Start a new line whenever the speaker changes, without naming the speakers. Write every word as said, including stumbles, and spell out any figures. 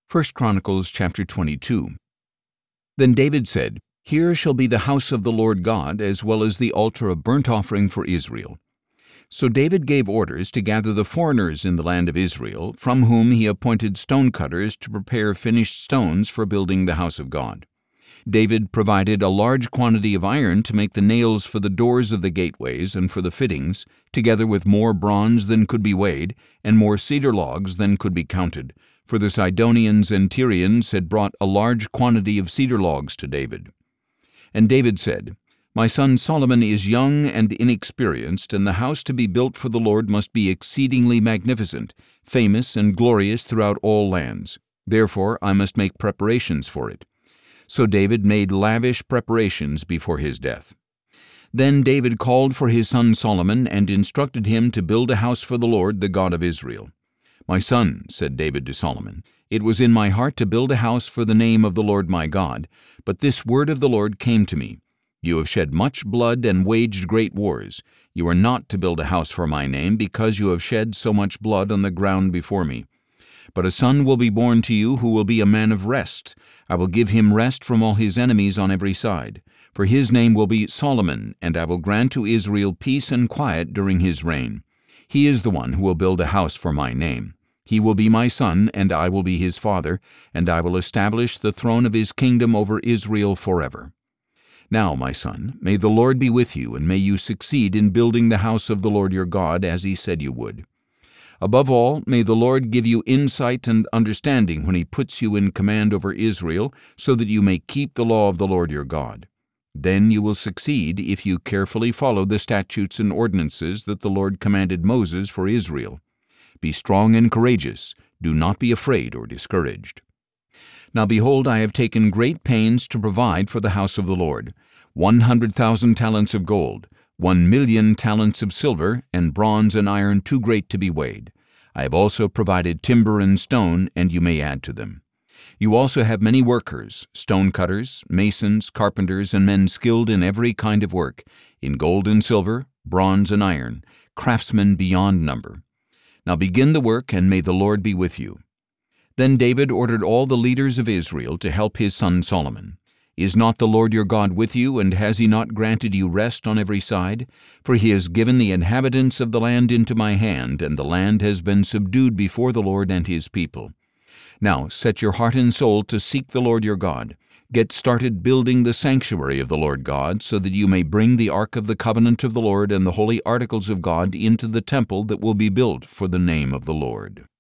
First Chronicles chapter twenty-two. Then David said, Here shall be the house of the Lord God, as well as the altar of burnt offering for Israel. So David gave orders to gather the foreigners in the land of Israel, from whom he appointed stone cutters to prepare finished stones for building the house of God. David provided a large quantity of iron to make the nails for the doors of the gateways and for the fittings, together with more bronze than could be weighed, and more cedar logs than could be counted, for the Sidonians and Tyrians had brought a large quantity of cedar logs to David. And David said, My son Solomon is young and inexperienced, and the house to be built for the Lord must be exceedingly magnificent, famous and glorious throughout all lands. Therefore I must make preparations for it. So David made lavish preparations before his death. Then David called for his son Solomon and instructed him to build a house for the Lord, the God of Israel. My son, said David to Solomon, it was in my heart to build a house for the name of the Lord my God, but this word of the Lord came to me. You have shed much blood and waged great wars. You are not to build a house for my name, because you have shed so much blood on the ground before me. But a son will be born to you who will be a man of rest. I will give him rest from all his enemies on every side. For his name will be Solomon, and I will grant to Israel peace and quiet during his reign. He is the one who will build a house for my name. He will be my son, and I will be his father, and I will establish the throne of his kingdom over Israel forever. Now, my son, may the Lord be with you, and may you succeed in building the house of the Lord your God, as he said you would. Above all, may the Lord give you insight and understanding when he puts you in command over Israel, so that you may keep the law of the Lord your God. Then you will succeed if you carefully follow the statutes and ordinances that the Lord commanded Moses for Israel. Be strong and courageous. Do not be afraid or discouraged. Now behold, I have taken great pains to provide for the house of the Lord, one hundred thousand talents of gold, one million talents of silver, and bronze and iron too great to be weighed. I have also provided timber and stone, and you may add to them. You also have many workers, stone cutters, masons, carpenters, and men skilled in every kind of work, in gold and silver, bronze and iron, craftsmen beyond number. Now begin the work, and may the Lord be with you. Then David ordered all the leaders of Israel to help his son Solomon. Is not the Lord your God with you, and has he not granted you rest on every side? For he has given the inhabitants of the land into my hand, and the land has been subdued before the Lord and his people. Now set your heart and soul to seek the Lord your God. Get started building the sanctuary of the Lord God, so that you may bring the ark of the covenant of the Lord and the holy articles of God into the temple that will be built for the name of the Lord.